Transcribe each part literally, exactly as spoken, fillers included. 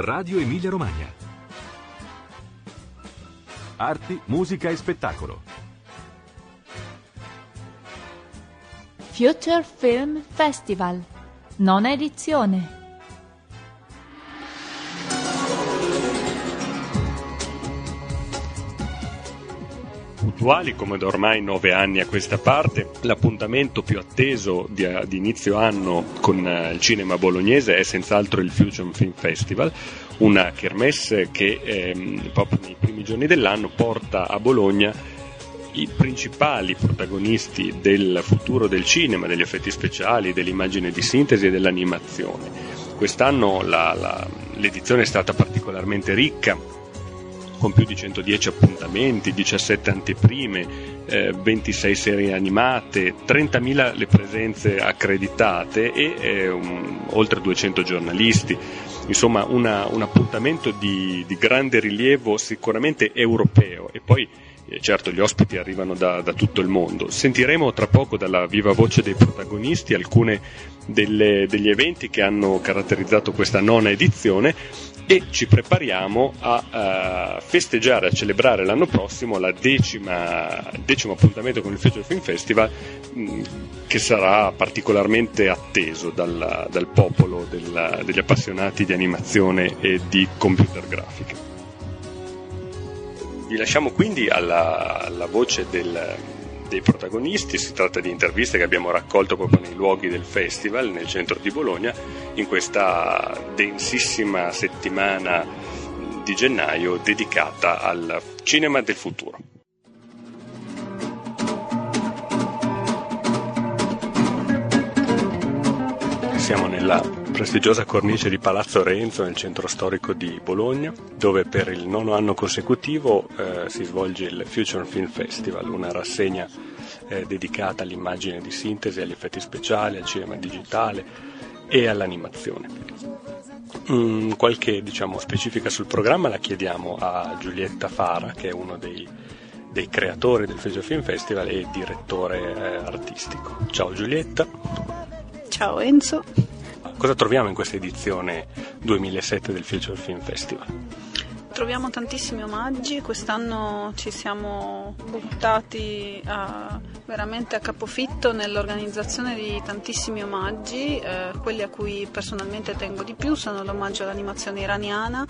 Radio Emilia Romagna. Arti, musica e spettacolo. Future Film Festival, nona edizione. Puntuali come da ormai nove anni a questa parte, l'appuntamento più atteso di, di inizio anno con uh, il cinema bolognese è senz'altro il Future Film Festival, una kermesse che ehm, proprio nei primi giorni dell'anno porta a Bologna i principali protagonisti del futuro del cinema, degli effetti speciali, dell'immagine di sintesi e dell'animazione. Quest'anno la, la, l'edizione è stata particolarmente ricca, con più di centodieci appuntamenti, diciassette anteprime, eh, ventisei serie animate, trentamila le presenze accreditate e eh, un, oltre duecento giornalisti. Insomma, una, un appuntamento di, di grande rilievo, sicuramente europeo, e poi eh, certo gli ospiti arrivano da, da tutto il mondo. Sentiremo tra poco dalla viva voce dei protagonisti alcune delle, degli eventi che hanno caratterizzato questa nona edizione, e ci prepariamo a uh, festeggiare, a celebrare l'anno prossimo la decima decimo appuntamento con il Future Film Festival, mh, che sarà particolarmente atteso dal, dal popolo del, degli appassionati di animazione e di computer grafiche. Vi lasciamo quindi alla, alla voce del dei protagonisti. Si tratta di interviste che abbiamo raccolto proprio nei luoghi del festival, nel centro di Bologna, in questa densissima settimana di gennaio dedicata al cinema del futuro. Siamo nella prestigiosa cornice di Palazzo Renzo, nel centro storico di Bologna, dove per il nono anno consecutivo eh, si svolge il Future Film Festival, una rassegna eh, dedicata all'immagine di sintesi, agli effetti speciali, al cinema digitale e all'animazione. Mm, qualche diciamo, specifica sul programma la chiediamo a Giulietta Fara, che è uno dei, dei creatori del Future Film Festival e direttore eh, artistico. Ciao Giulietta. Ciao Enzo. Cosa troviamo in questa edizione duemilasette del Future Film Festival? Troviamo tantissimi omaggi, quest'anno ci siamo buttati a, veramente a capofitto nell'organizzazione di tantissimi omaggi, eh, quelli a cui personalmente tengo di più sono l'omaggio all'animazione iraniana,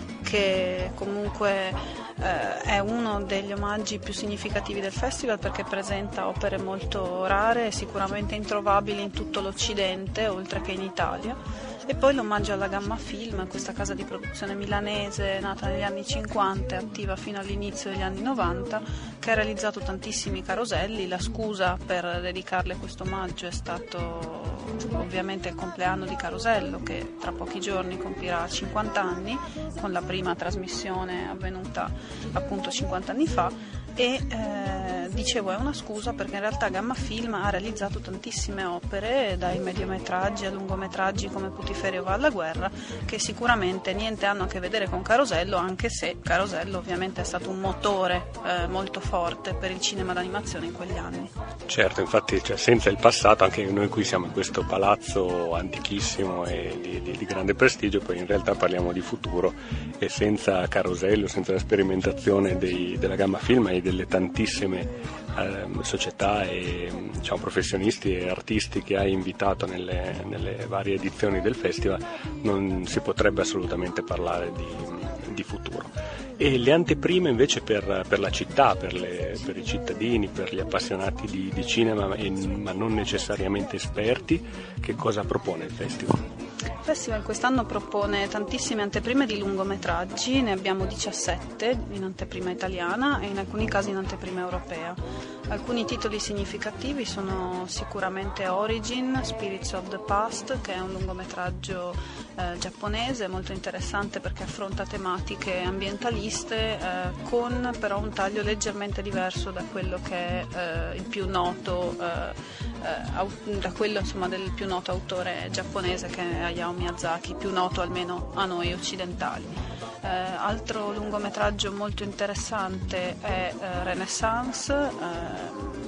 che comunque eh, è uno degli omaggi più significativi del festival perché presenta opere molto rare e sicuramente introvabili in tutto l'Occidente, oltre che in Italia. E poi l'omaggio alla Gamma Film, questa casa di produzione milanese nata negli anni cinquanta e attiva fino all'inizio degli anni novanta, che ha realizzato tantissimi caroselli. La scusa per dedicarle questo omaggio è stato ovviamente il compleanno di Carosello, che tra pochi giorni compirà cinquanta anni, con la prima trasmissione avvenuta appunto cinquanta anni fa. E eh, dicevo è una scusa perché in realtà Gamma Film ha realizzato tantissime opere, dai mediometraggi a lungometraggi come Putiferio va alla guerra, che sicuramente niente hanno a che vedere con Carosello, anche se Carosello ovviamente è stato un motore eh, molto forte per il cinema d'animazione in quegli anni. Certo, infatti cioè, senza il passato, anche noi qui siamo in questo palazzo antichissimo e di, di, di grande prestigio, poi in realtà parliamo di futuro, e senza Carosello, senza la sperimentazione dei, della Gamma Film e delle tantissime eh, società e diciamo, professionisti e artisti che hai invitato nelle, nelle varie edizioni del festival, non si potrebbe assolutamente parlare di, di futuro. E le anteprime invece per, per la città, per, le, per i cittadini, per gli appassionati di, di cinema, e, ma non necessariamente esperti, che cosa propone il festival? Il festival quest'anno propone tantissime anteprime di lungometraggi, ne abbiamo diciassette in anteprima italiana e in alcuni casi in anteprima europea. Alcuni titoli significativi sono sicuramente Origin, Spirits of the Past, che è un lungometraggio eh, giapponese molto interessante perché affronta tematiche ambientaliste eh, con però un taglio leggermente diverso da quello che è eh, il più noto eh, eh, da quello insomma del più noto autore giapponese, che è Hayao Miyazaki, più noto almeno a noi occidentali. Eh, altro lungometraggio molto interessante è eh, Renaissance, eh,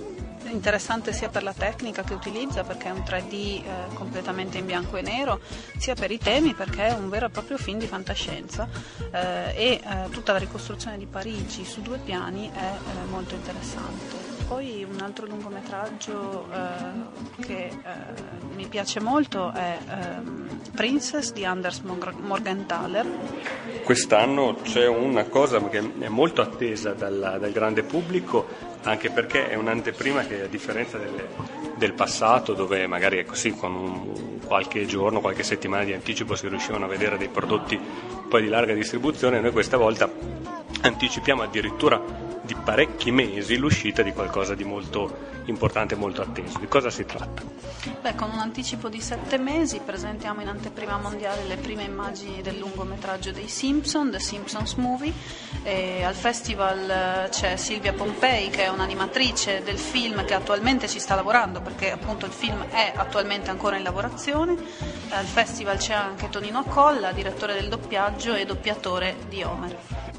interessante sia per la tecnica che utilizza, perché è un tre D eh, completamente in bianco e nero, sia per i temi, perché è un vero e proprio film di fantascienza eh, e eh, tutta la ricostruzione di Parigi su due piani è eh, molto interessante. Poi un altro lungometraggio eh, che eh, mi piace molto è eh, Princess di Anders Morgenthaler. Quest'anno c'è una cosa che è molto attesa dal, dal grande pubblico, anche perché è un'anteprima che, a differenza delle, del passato, dove magari è così con un, qualche giorno, qualche settimana di anticipo si riuscivano a vedere dei prodotti poi di larga distribuzione, noi questa volta anticipiamo addirittura di parecchi mesi l'uscita di qualcosa di molto importante e molto atteso. Di cosa si tratta? Beh, con un anticipo di sette mesi presentiamo in anteprima mondiale le prime immagini del lungometraggio dei Simpson, The Simpsons Movie. E al festival c'è Silvia Pompei, che è un'animatrice del film che attualmente ci sta lavorando, perché appunto il film è attualmente ancora in lavorazione. Al festival c'è anche Tonino Accolla, direttore del doppiaggio e doppiatore di Homer.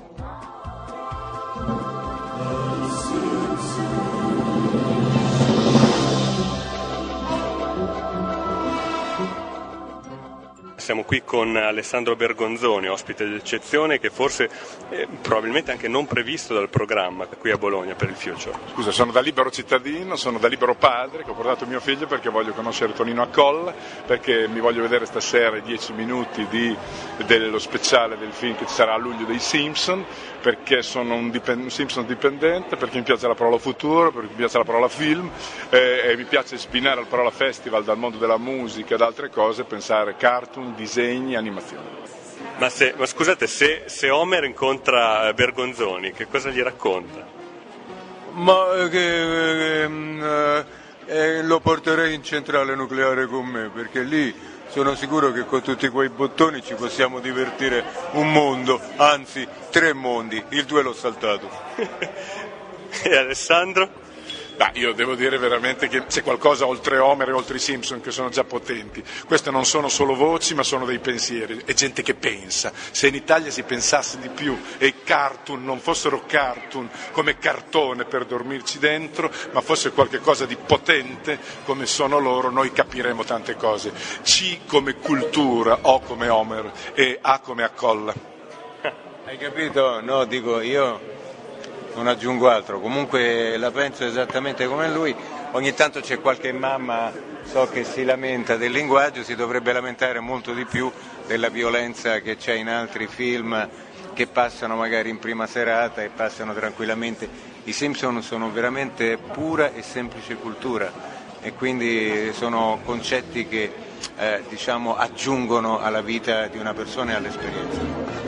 Siamo qui con Alessandro Bergonzoni, ospite d'eccezione, che forse è probabilmente anche non previsto dal programma qui a Bologna per il Future. Scusa, sono da libero cittadino, sono da libero padre, che ho portato mio figlio perché voglio conoscere Tonino Accolla, perché mi voglio vedere stasera i dieci minuti di, dello speciale del film che ci sarà a luglio dei Simpson, perché sono un, dipend- un Simpson dipendente, perché mi piace la parola futuro, perché mi piace la parola film eh, e mi piace spinare la parola festival dal mondo della musica ed altre cose, pensare cartoon, disegni, animazione. Ma, se, ma scusate, se, se Homer incontra Bergonzoni, che cosa gli racconta? Ma che eh, eh, lo porterei in centrale nucleare con me, perché lì sono sicuro che con tutti quei bottoni ci possiamo divertire un mondo, anzi tre mondi, il due l'ho saltato. E Alessandro? Ah, io devo dire veramente che c'è qualcosa oltre Homer e oltre i Simpson che sono già potenti. Queste non sono solo voci, ma sono dei pensieri, è gente che pensa. Se in Italia si pensasse di più e i cartoon non fossero cartoon come cartone per dormirci dentro, ma fosse qualcosa di potente come sono loro, noi capiremo tante cose. C come cultura, O come Homer e A come Accolla. Hai capito? No, dico io... non aggiungo altro, comunque la penso esattamente come lui. Ogni tanto c'è qualche mamma, so che si lamenta del linguaggio, si dovrebbe lamentare molto di più della violenza che c'è in altri film che passano magari in prima serata e passano tranquillamente. I Simpson sono veramente pura e semplice cultura e quindi sono concetti che eh, diciamo aggiungono alla vita di una persona e all'esperienza.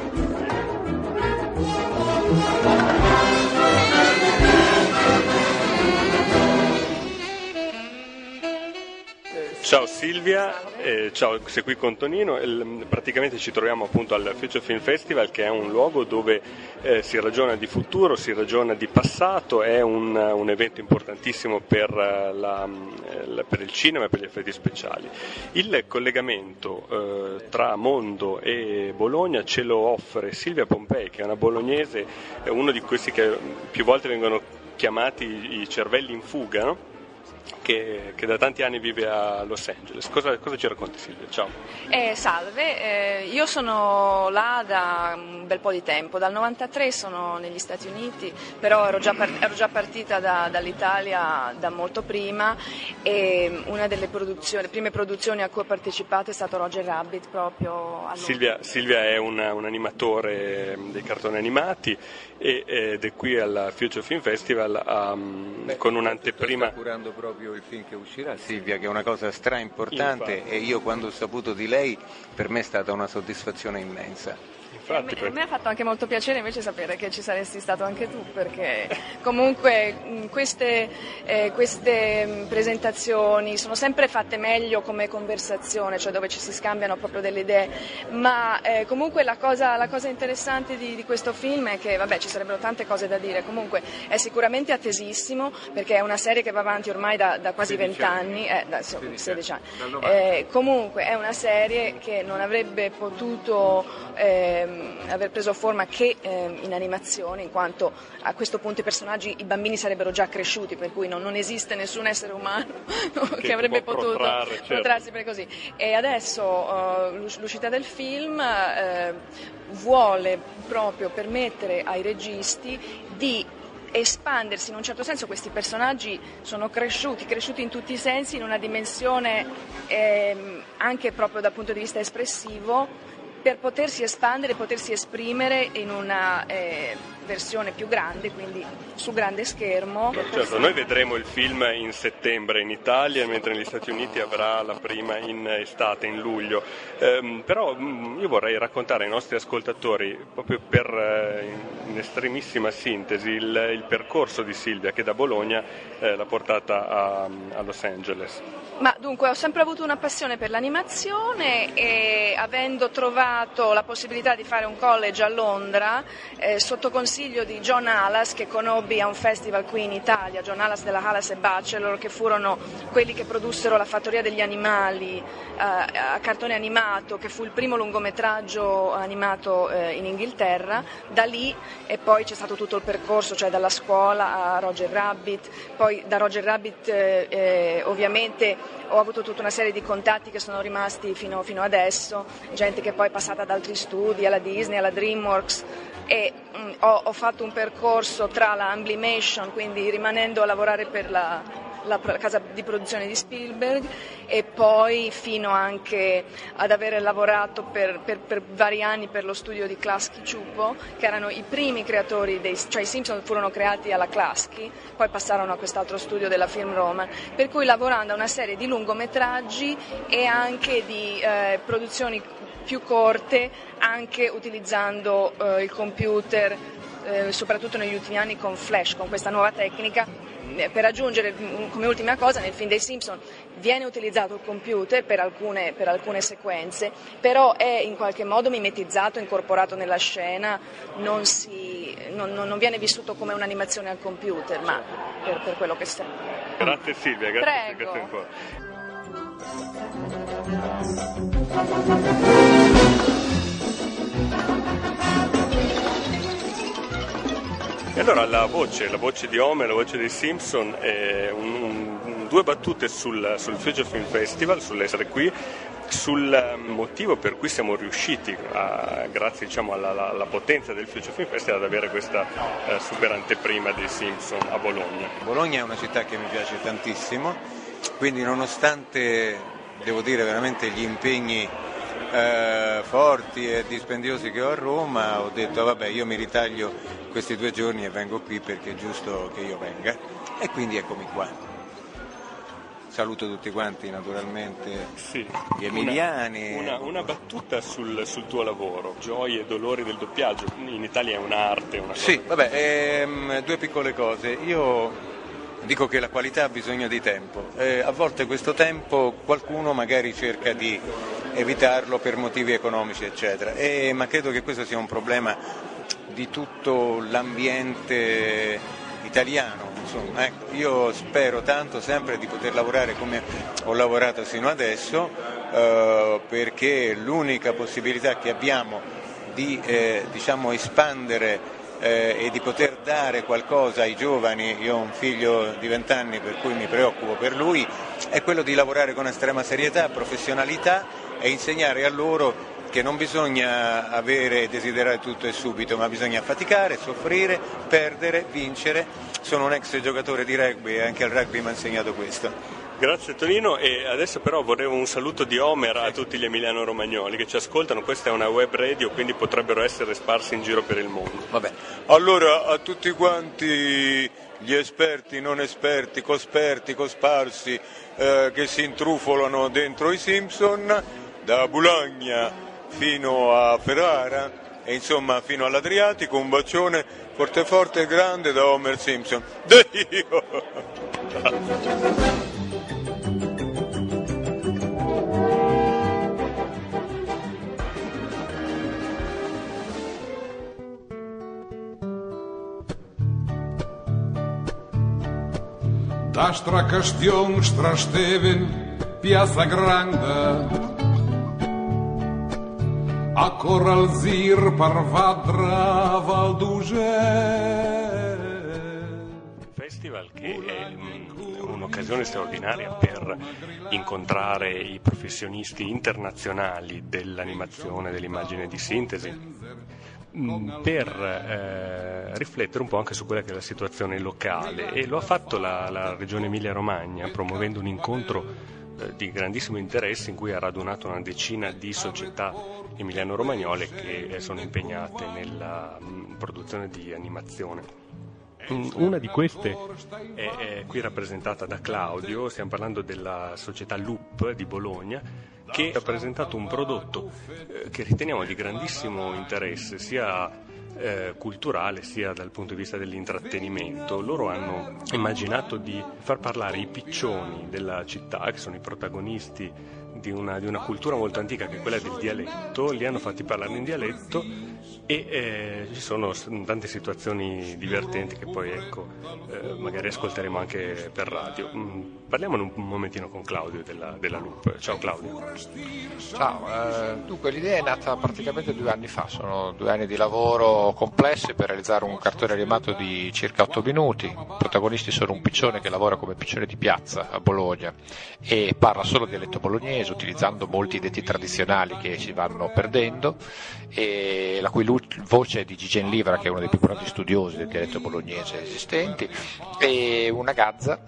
Ciao Silvia, eh, ciao, sei qui con Tonino. Il, praticamente ci troviamo appunto al Future Film Festival, che è un luogo dove eh, si ragiona di futuro, si ragiona di passato, è un, un evento importantissimo per, la, la, per il cinema e per gli effetti speciali. Il collegamento eh, tra Mondo e Bologna ce lo offre Silvia Pompei, che è una bolognese, è uno di questi che più volte vengono chiamati i cervelli in fuga, no? Che, che da tanti anni vive a Los Angeles. Cosa, cosa ci racconti, Silvia? Ciao. Eh, salve, eh, io sono là da un bel po' di tempo, dal novantatré sono negli Stati Uniti, però ero già, part- ero già partita da, dall'Italia da molto prima e una delle produzioni, prime produzioni a cui ho partecipato è stato Roger Rabbit proprio a Silvia, Silvia è una, un animatore dei cartoni animati e, ed è qui al Future Film Festival um, Beh, con un'anteprima. Sta curando proprio il film che uscirà, Silvia, che è una cosa stra importante e io quando ho saputo di lei per me è stata una soddisfazione immensa. Infatti, a, me, a me ha fatto anche molto piacere invece sapere che ci saresti stato anche tu, perché comunque mh, queste, eh, queste mh, presentazioni sono sempre fatte meglio come conversazione, cioè dove ci si scambiano proprio delle idee, ma eh, comunque la cosa, la cosa interessante di, di questo film è che, vabbè, ci sarebbero tante cose da dire, comunque è sicuramente attesissimo perché è una serie che va avanti ormai da, da quasi vent'anni, eh, da sedici anni, eh, comunque è una serie che non avrebbe potuto... Eh, ehm, aver preso forma che ehm, in animazione, in quanto a questo punto i personaggi, i bambini sarebbero già cresciuti, per cui non, non esiste nessun essere umano che, che avrebbe potuto protrarre, certo. protrarsi per così. E adesso uh, l'uscita del film uh, vuole proprio permettere ai registi di espandersi in un certo senso. Questi personaggi sono cresciuti, cresciuti in tutti i sensi, in una dimensione ehm, anche proprio dal punto di vista espressivo, per potersi espandere, potersi esprimere in una eh, versione più grande, quindi su grande schermo. Certo, noi vedremo il film in settembre in Italia, mentre negli Stati Uniti avrà la prima in estate, in luglio. Ehm, però mh, io vorrei raccontare ai nostri ascoltatori, proprio per eh, in estremissima sintesi, il, il percorso di Silvia, che da Bologna eh, l'ha portata a, a Los Angeles. Ma dunque, ho sempre avuto una passione per l'animazione e avendo trovato la possibilità di fare un college a Londra, eh, sotto consiglio di John Halas, che conobbi a un festival qui in Italia, John Halas della Halas e Bachelor, che furono quelli che produssero La fattoria degli animali eh, a cartone animato, che fu il primo lungometraggio animato eh, in Inghilterra. Da lì e poi c'è stato tutto il percorso, cioè dalla scuola a Roger Rabbit, poi da Roger Rabbit eh, eh, ovviamente ho avuto tutta una serie di contatti che sono rimasti fino, fino adesso, gente che poi è passata ad altri studi, alla Disney, alla DreamWorks, e mh, ho, ho fatto un percorso tra la Amblimation, quindi rimanendo a lavorare per la la casa di produzione di Spielberg, e poi fino anche ad aver lavorato per, per, per vari anni per lo studio di Klasky Csupo, che erano i primi creatori dei, cioè i Simpson furono creati alla Klasky, poi passarono a quest'altro studio della Film Roman, per cui lavorando a una serie di lungometraggi e anche di eh, produzioni più corte, anche utilizzando eh, il computer, eh, soprattutto negli ultimi anni con Flash, con questa nuova tecnica. Per aggiungere come ultima cosa, nel film dei Simpson viene utilizzato il computer per alcune, per alcune sequenze, però è in qualche modo mimetizzato, incorporato nella scena, non, si, non, non viene vissuto come un'animazione al computer, ma per, per quello che sta. Grazie Silvia, grazie Prego. per questo incontro. E allora la voce, la voce di Homer, la voce dei Simpson, è un, un, due battute sul, sul Future Film Festival, sull'essere qui, sul motivo per cui siamo riusciti, a, grazie diciamo, alla, alla, alla potenza del Future Film Festival, ad avere questa eh, super anteprima dei Simpson a Bologna. Bologna è una città che mi piace tantissimo, quindi nonostante, devo dire, veramente gli impegni eh, forti e dispendiosi che ho a Roma, ho detto vabbè, io mi ritaglio questi due giorni e vengo qui perché è giusto che io venga, e quindi eccomi qua. Saluto tutti quanti naturalmente, sì, gli emiliani. Una, una, una battuta sul, sul tuo lavoro, gioie e dolori del doppiaggio, in Italia è un'arte, una cosa. Sì, vabbè, ehm, due piccole cose. Io dico che la qualità ha bisogno di tempo, eh, a volte questo tempo qualcuno magari cerca di evitarlo per motivi economici eccetera, e, ma credo che questo sia un problema di tutto l'ambiente italiano, insomma. Ecco, io spero tanto sempre di poter lavorare come ho lavorato sino adesso, eh, perché l'unica possibilità che abbiamo di eh, diciamo espandere eh, e di poter dare qualcosa ai giovani, io ho un figlio di vent'anni per cui mi preoccupo per lui, è quello di lavorare con estrema serietà, professionalità e insegnare a loro che non bisogna avere e desiderare tutto e subito, ma bisogna faticare, soffrire, perdere, vincere. Sono un ex giocatore di rugby e anche al rugby mi ha insegnato questo. Grazie Tonino, e adesso però vorrei un saluto di Homer a tutti gli emiliano-romagnoli che ci ascoltano. Questa è una web radio, quindi potrebbero essere sparsi in giro per il mondo. Vabbè. Allora a tutti quanti gli esperti, non esperti, cosperti, cosparsi eh, che si intrufolano dentro i Simpson, da Bologna fino a Ferrara e insomma fino all'Adriatico, un bacione forte forte e grande da Homer Simpson. Dio! Da Stracastion, Strasteven, Piazza Grande, a Coralzir parvadra Valduge. Festival che è un'occasione straordinaria per incontrare i professionisti internazionali dell'animazione, dell'immagine di sintesi, per eh, riflettere un po' anche su quella che è la situazione locale, e lo ha fatto la, la Regione Emilia-Romagna promuovendo un incontro eh, di grandissimo interesse in cui ha radunato una decina di società emiliano-romagnole che eh, sono impegnate nella mh, produzione di animazione. Una di queste è, è qui rappresentata da Claudio, stiamo parlando della società Loop di Bologna, che ha presentato un prodotto eh, che riteniamo di grandissimo interesse, sia eh, culturale sia dal punto di vista dell'intrattenimento. Loro hanno immaginato di far parlare i piccioni della città, che sono i protagonisti di una, di una cultura molto antica, che è quella del dialetto. Li hanno fatti parlare in dialetto e eh, ci sono tante situazioni divertenti che poi ecco eh, magari ascolteremo anche per radio. Mm, parliamo un, un momentino con Claudio della, della Loop. Ciao Claudio. Ciao, eh, dunque l'idea è nata praticamente due anni fa, sono due anni di lavoro complessi per realizzare un cartone animato di circa otto minuti. I protagonisti sono un piccione che lavora come piccione di piazza a Bologna e parla solo dialetto bolognese, utilizzando molti detti tradizionali che si vanno perdendo, e la cui voce è di Gigen Livra, che è uno dei più grandi studiosi del dialetto bolognese esistenti, e una gazza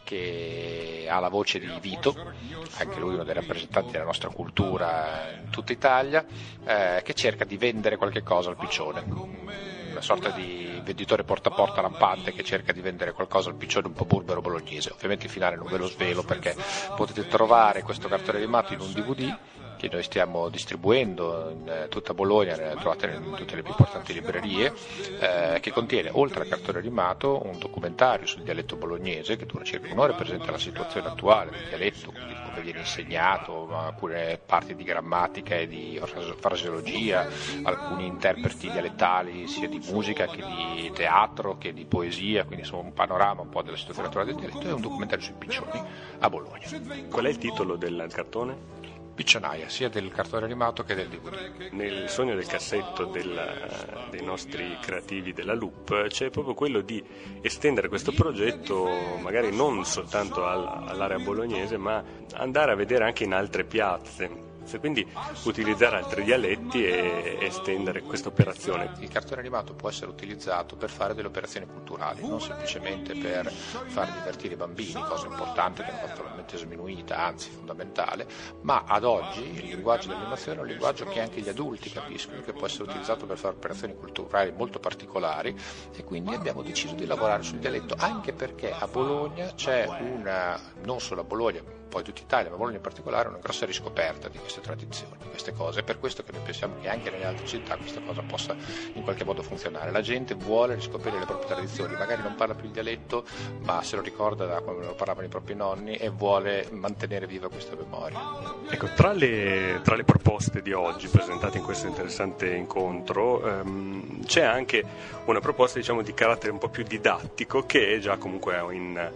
che ha la voce di Vito, anche lui uno dei rappresentanti della nostra cultura in tutta Italia, eh, che cerca di vendere qualche cosa al piccione, una sorta di venditore porta a porta lampante che cerca di vendere qualcosa al piccione un po' burbero bolognese. Ovviamente il finale non ve lo svelo, perché potete trovare questo cartone animato in un D V D che noi stiamo distribuendo in tutta Bologna, ne trovate in tutte le più importanti librerie, eh, che contiene, oltre al cartone animato, un documentario sul dialetto bolognese che dura circa un'ora e presenta la situazione attuale del dialetto, quindi come viene insegnato, alcune parti di grammatica e di fraseologia, alcuni interpreti dialettali sia di musica che di teatro che di poesia, quindi insomma un panorama un po' della situazione attuale del dialetto, e un documentario sui piccioni a Bologna. Qual è il titolo del cartone? Piccionaia, sia del cartone animato che del D V D. Nel sogno del cassetto del, dei nostri creativi della Loop c'è proprio quello di estendere questo progetto magari non soltanto all'area bolognese, ma andare a vedere anche in altre piazze, quindi utilizzare altri dialetti e estendere questa operazione. Il cartone animato può essere utilizzato per fare delle operazioni culturali, non semplicemente per far divertire i bambini, cosa importante che non va naturalmente sminuita, anzi fondamentale, ma ad oggi il linguaggio dell'animazione è un linguaggio che anche gli adulti capiscono, che può essere utilizzato per fare operazioni culturali molto particolari, e quindi abbiamo deciso di lavorare sul dialetto, anche perché a Bologna c'è una, non solo a Bologna, poi tutta Italia, ma Bologna in particolare, una grossa riscoperta di queste tradizioni, di queste cose. È per questo che noi pensiamo che anche nelle altre città questa cosa possa in qualche modo funzionare. La gente vuole riscoprire le proprie tradizioni, magari non parla più il dialetto, ma se lo ricorda da quando lo parlavano i propri nonni e vuole mantenere viva questa memoria. Ecco, tra le, tra le proposte di oggi presentate in questo interessante incontro ehm, c'è anche una proposta, diciamo, di carattere un po' più didattico, che è già comunque in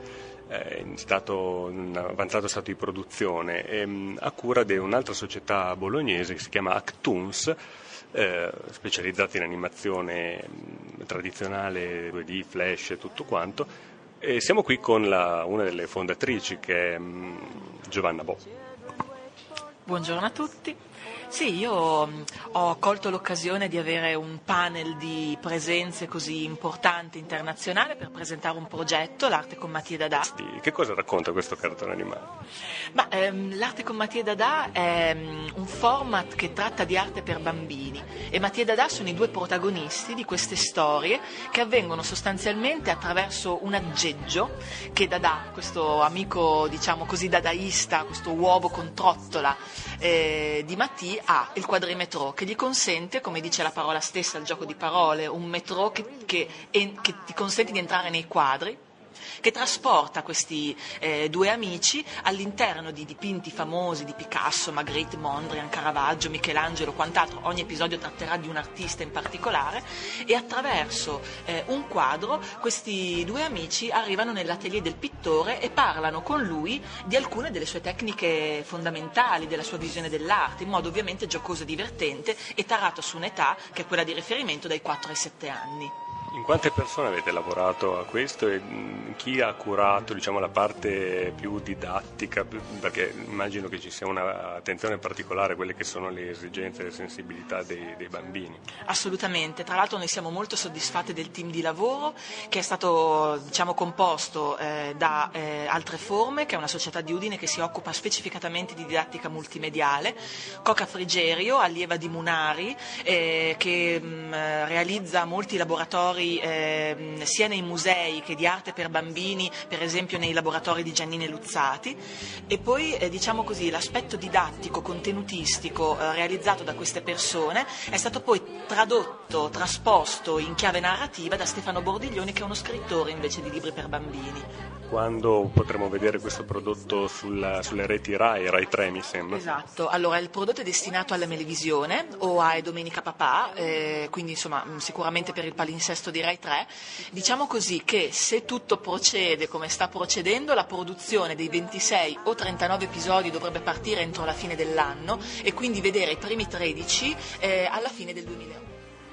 in stato in avanzato stato di produzione, ehm, a cura di un'altra società bolognese che si chiama Actuns, eh, specializzata in animazione mh, tradizionale, due D, flash e tutto quanto. E siamo qui con la, una delle fondatrici, che è mh, Giovanna Bo. Buongiorno a tutti. Sì, io ho colto l'occasione di avere un panel di presenze così importanti internazionali per presentare un progetto, l'Arte con Mattia Dadà. Che cosa racconta questo cartone animato? Ma, ehm, l'Arte con Mattia Dadà è um, un format che tratta di arte per bambini, e Mattia Dadà sono i due protagonisti di queste storie, che avvengono sostanzialmente attraverso un aggeggio che Dadà, questo amico diciamo così dadaista, questo uovo con trottola eh, di Mattia, ha il quadrimetro, che gli consente, come dice la parola stessa, il gioco di parole, un metro che, che, che ti consente di entrare nei quadri che trasporta questi eh, due amici all'interno di dipinti famosi di Picasso, Magritte, Mondrian, Caravaggio, Michelangelo, quant'altro. Ogni episodio tratterà di un artista in particolare e attraverso eh, un quadro questi due amici arrivano nell'atelier del pittore e parlano con lui di alcune delle sue tecniche fondamentali, della sua visione dell'arte, in modo ovviamente giocoso e divertente e tarato su un'età che è quella di riferimento dai quattro ai sette anni. In quante persone avete lavorato a questo e chi ha curato, diciamo, la parte più didattica? Perché immagino che ci sia un'attenzione particolare a quelle che sono le esigenze e le sensibilità dei, dei bambini. Assolutamente, tra l'altro noi siamo molto soddisfatti del team di lavoro che è stato, diciamo, composto eh, da eh, Altre Forme, che è una società di Udine che si occupa specificatamente di didattica multimediale, Coca Frigerio, allieva di Munari, eh, che mh, realizza molti laboratori Eh, sia nei musei che di arte per bambini, per esempio nei laboratori di Giannini e Luzzati, e poi eh, diciamo così l'aspetto didattico, contenutistico eh, realizzato da queste persone è stato poi tradotto, trasposto in chiave narrativa da Stefano Bordiglioni, che è uno scrittore invece di libri per bambini. Quando potremo vedere questo prodotto sulla, sulle reti Rai, Rai tre mi sembra? Esatto, allora il prodotto è destinato alla Melevisione o a Domenica Papà, eh, quindi insomma sicuramente per il palinsesto di Rai tre. Diciamo così che se tutto procede come sta procedendo, la produzione dei ventisei o trentanove episodi dovrebbe partire entro la fine dell'anno e quindi vedere i primi tredici eh, alla fine del duemilaotto.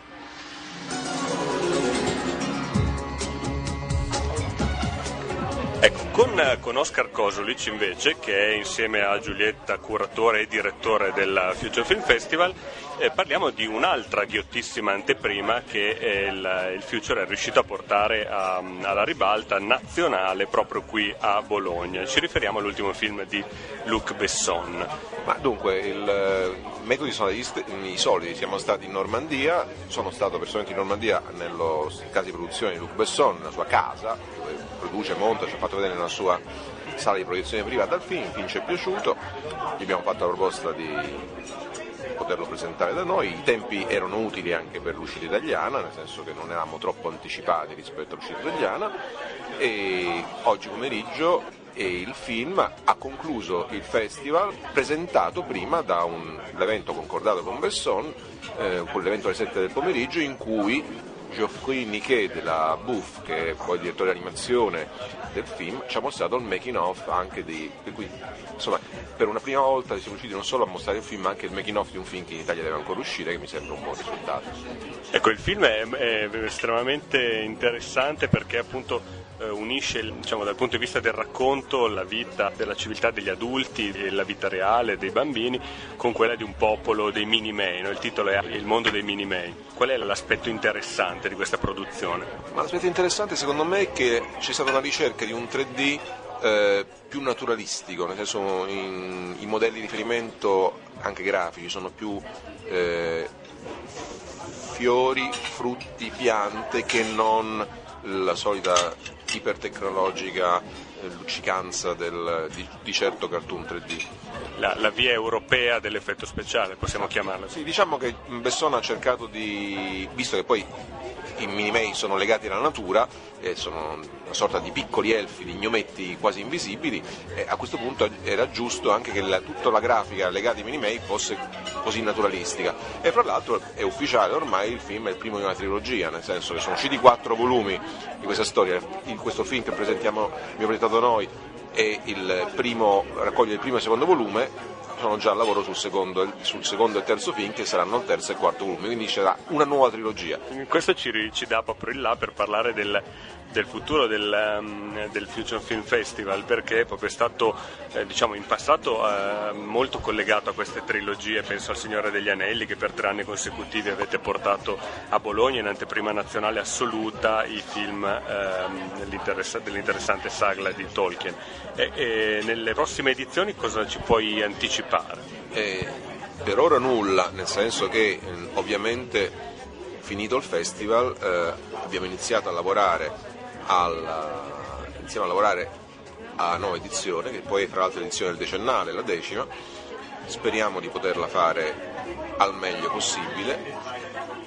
Ecco, con, con Oscar Kosulic invece, che è insieme a Giulietta curatore e direttore del Future Film Festival, eh, parliamo di un'altra ghiottissima anteprima che eh, il, il Future è riuscito a portare a, alla ribalta nazionale proprio qui a Bologna. Ci riferiamo all'ultimo film di Luc Besson. Ma dunque, il, i metodi sono i soliti, siamo stati in Normandia, sono stato personalmente in Normandia nello caso di produzione di Luc Besson, nella sua casa, dove produce, monta, ci ha fatto vedere nella sua sala di proiezione privata il film, il film ci è piaciuto, gli abbiamo fatto la proposta di poterlo presentare da noi, i tempi erano utili anche per l'uscita italiana, nel senso che non eravamo troppo anticipati rispetto all'uscita italiana, e oggi pomeriggio e il film ha concluso il festival presentato prima da un evento concordato con Besson, eh, l'evento alle sette del pomeriggio, in cui Geoffrey Niquet della Bouffe, che è poi il direttore di animazione del film, ci ha mostrato il making of anche di, per cui insomma per una prima volta siamo riusciti non solo a mostrare il film ma anche il making of di un film che in Italia deve ancora uscire, che mi sembra un buon risultato. Ecco, il film è, è estremamente interessante perché appunto unisce, diciamo, dal punto di vista del racconto la vita della civiltà degli adulti e la vita reale dei bambini con quella di un popolo dei Minimei, no? Il titolo è Il mondo dei Minimei. Qual è l'aspetto interessante di questa produzione? Ma l'aspetto interessante secondo me è che c'è stata una ricerca di un tre D eh, più naturalistico, nel senso in, i modelli di riferimento anche grafici sono più eh, fiori, frutti, piante che non la solita ipertecnologica eh, luccicanza del, di, di certo cartoon tre D. La, la via europea dell'effetto speciale, possiamo chiamarla? Sì, diciamo che Besson ha cercato di, visto che poi i Minimei sono legati alla natura, eh, sono una sorta di piccoli elfi, di gnometti quasi invisibili, eh, a questo punto era giusto anche che la, tutta la grafica legata ai Minimei fosse così naturalistica. E fra l'altro è ufficiale, ormai il film è il primo di una trilogia, nel senso che sono usciti quattro volumi di questa storia. In questo film che presentiamo, abbiamo presentato noi, è il primo, raccoglie il primo e il secondo volume. Sono già al lavoro sul secondo, sul secondo e terzo film, che saranno il terzo e quarto volume, quindi c'era una nuova trilogia. Questo ci, ci dà proprio il là per parlare del, del futuro del, um, del Future Film Festival, perché è proprio stato eh, diciamo in passato eh, molto collegato a queste trilogie. Penso al Signore degli Anelli, che per tre anni consecutivi avete portato a Bologna in anteprima nazionale assoluta i film eh, dell'interessante saga di Tolkien. E, e nelle prossime edizioni cosa ci puoi anticipare? Eh, per ora nulla, nel senso che eh, ovviamente finito il festival eh, abbiamo iniziato a lavorare alla, iniziamo a lavorare alla nuova edizione, che poi è fra l'altro l'edizione del decennale, la decima. Speriamo di poterla fare al meglio possibile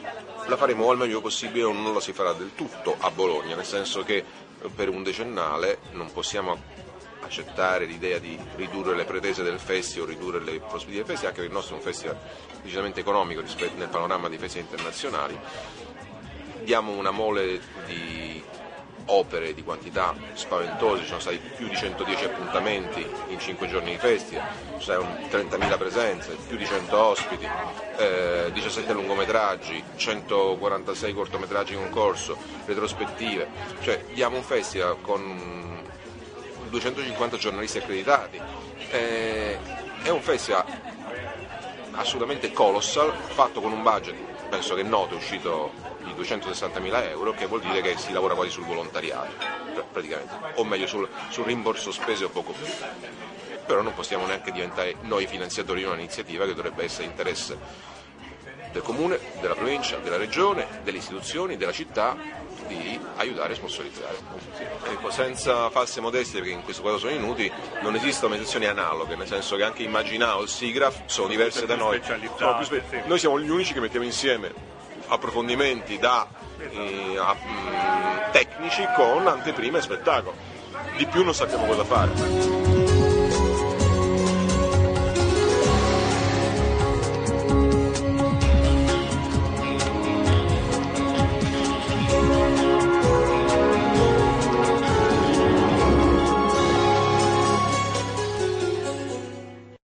la faremo al meglio possibile, o non la si farà del tutto a Bologna, nel senso che per un decennale non possiamo accettare l'idea di ridurre le pretese del festival, ridurre le prospettive del festival, anche perché il nostro è un festival decisamente economico rispetto nel panorama dei festival internazionali. Diamo una mole di opere di quantità spaventose, ci sono stati più di centodieci appuntamenti in cinque giorni di festival, ci sono trentamila presenze, più di cento ospiti, eh, diciassette lungometraggi, centoquarantasei cortometraggi in concorso, retrospettive, cioè diamo un festival con duecentocinquanta giornalisti accreditati, eh, è un festival assolutamente colossal, fatto con un budget, penso che noto, è uscito di duecentosessantamila euro, che vuol dire che si lavora quasi sul volontariato, praticamente, o meglio sul, sul rimborso spese o poco più. Però non possiamo neanche diventare noi finanziatori di un'iniziativa che dovrebbe essere interesse del comune, della provincia, della regione, delle istituzioni, della città, di aiutare e sponsorizzare. Ecco, senza false modestie, perché in questo caso sono inuti, non esistono organizzazioni analoghe, nel senso che anche Immaginao e il SIGRAF sono diverse da noi. Sono più spe- noi siamo gli unici che mettiamo insieme approfondimenti da eh, a, mh, tecnici con anteprima e spettacolo. Di più non sappiamo cosa fare.